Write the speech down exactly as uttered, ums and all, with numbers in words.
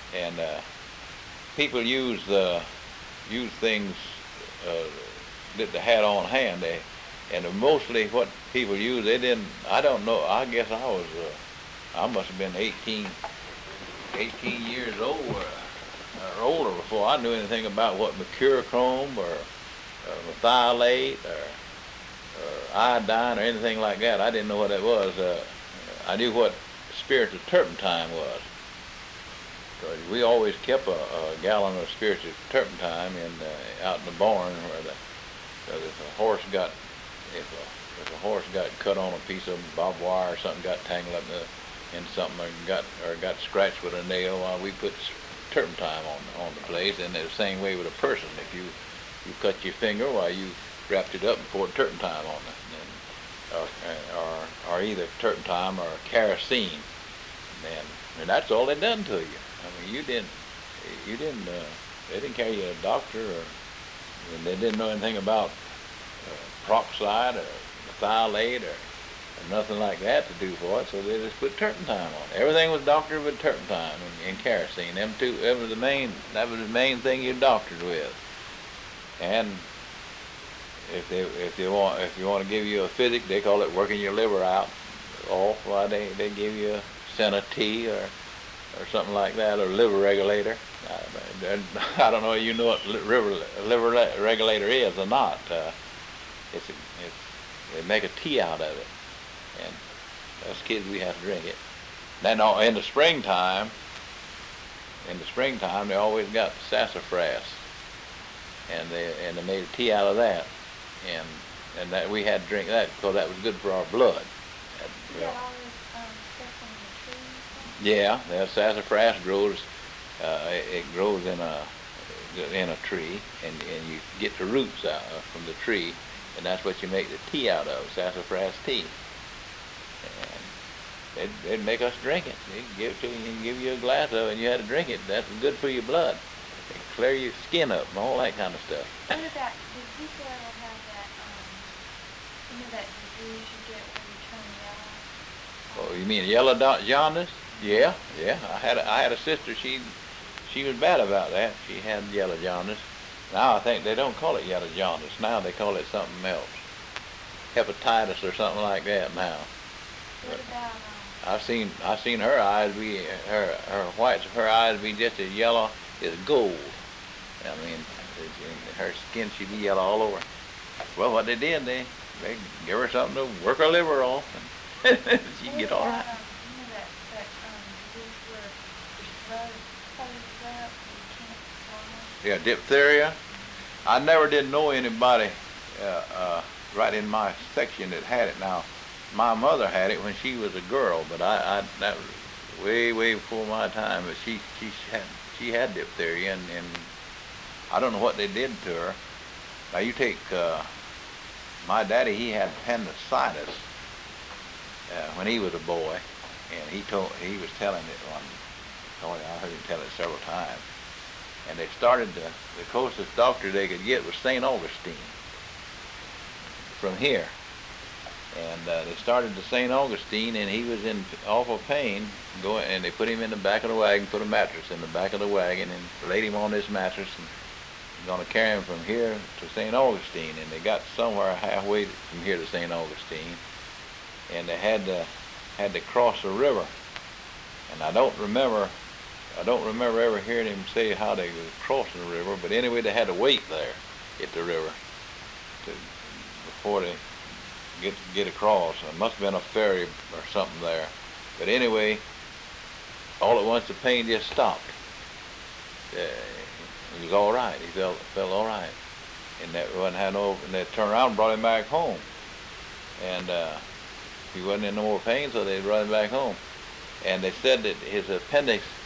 and uh, people use uh, use things uh, that they had on hand. They, and mostly what people use, they didn't. I don't know. I guess I was. Uh, I must have been eighteen, eighteen years old or, or older before I knew anything about what mercurochrome or, or methylate or, or iodine or anything like that. I didn't know what that was. Uh, I knew what spiritual turpentine was. We always kept a, a gallon of spiritual turpentine in uh, out in the barn where the, uh, if a horse got if a, if a horse got cut on a piece of barbed wire or something, got tangled up in, the, in something or got or got scratched with a nail, uh, we put turpentine on on the place. And the same way with a person. If you you cut your finger, why you wrapped it up and poured turpentine on it, and, or, or or either turpentine or kerosene, and and that's all they done to you. I mean, you didn't, you didn't, uh, they didn't carry you to a doctor, or and they didn't know anything about uh, peroxide or methylate or, or nothing like that to do for it, so they just put turpentine on it. Everything was doctored with turpentine and, and kerosene. Them two, that was the main, that was the main thing you doctored with. And if they, if they want, if you want to give you a physic, they call it working your liver out off. Why they, they give you a Senna T or. or something like that, or liver regulator. I, I don't know if you know what liver, liver regulator is or not. Uh, it's, it's, they make a tea out of it, and us kids, we have to drink it. Then in the springtime, in the springtime, they always got sassafras, and they and they made a tea out of that, and and that we had to drink that because that was good for our blood. That, well, Yeah, the sassafras grows. Uh, it, it grows in a in a tree, and, and you get the roots out uh, from the tree, and that's what you make the tea out of, sassafras tea. And they'd, they'd make us drink it. They'd give it to you and give you a glass of it, and you had to drink it. That's good for your blood. It clear your skin up and all that kind of stuff. What about, did people ever have that, um, you know that disease you get when you turn yellow? Oh, you mean yellow dot jaundice? Yeah, yeah. I had a, I had a sister. She she was bad about that. She had yellow jaundice. Now I think they don't call it yellow jaundice. Now they call it something else, hepatitis or something like that. Now. What about? Um, I've seen I've seen her eyes be her her whites of her eyes be just as yellow as gold. I mean, her skin should be yellow all over. Well, what they did, they they give her something to work her liver off, and she'd get all right. Yeah, diphtheria. I never did know anybody uh, uh, right in my section that had it. Now, my mother had it when she was a girl, but I, I that was way, way before my time. But she, she had, she had diphtheria, and, and I don't know what they did to her. Now, you take uh, my daddy. He had appendicitis uh, when he was a boy, and he told he was telling it one. Oh, I heard him tell it several times. And they started to, the closest doctor they could get was Saint Augustine from here. And uh, they started to Saint Augustine, and he was in awful pain. Going, and they put him in the back of the wagon, put a mattress in the back of the wagon, and laid him on this mattress, and going to carry him from here to Saint Augustine. And they got somewhere halfway from here to Saint Augustine, and they had to had to cross the river. And I don't remember. I don't remember ever hearing him say how they were crossing the river, but anyway, they had to wait there at the river to, before they get get across. It must have been a ferry or something there. But anyway, all at once the pain just stopped. Uh, he was all right. He felt felt all right, and that wasn't had no. And they turned around and brought him back home, and uh, he wasn't in no more pain, so they brought him back home. And they said that his appendix